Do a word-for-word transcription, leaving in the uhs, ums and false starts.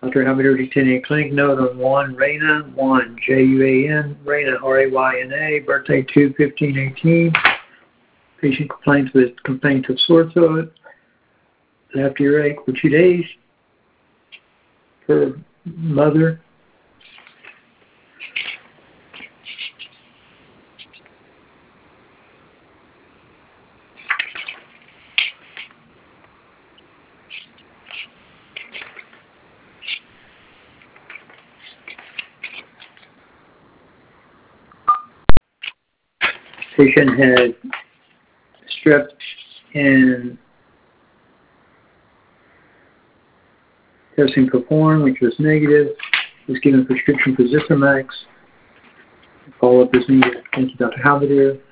Doctor Halberdier attending a clinic. Note on one, Raina, one, J U A N, Raina, R A Y N A, birthday two fifteen eighteen. Patient complains with complaints of sore throat, left earache for two days. Her mother. Patient had strep and testing performed, which was negative. Was given prescription for Zithromax. Follow-up is needed. Thank you, Doctor Halberdier.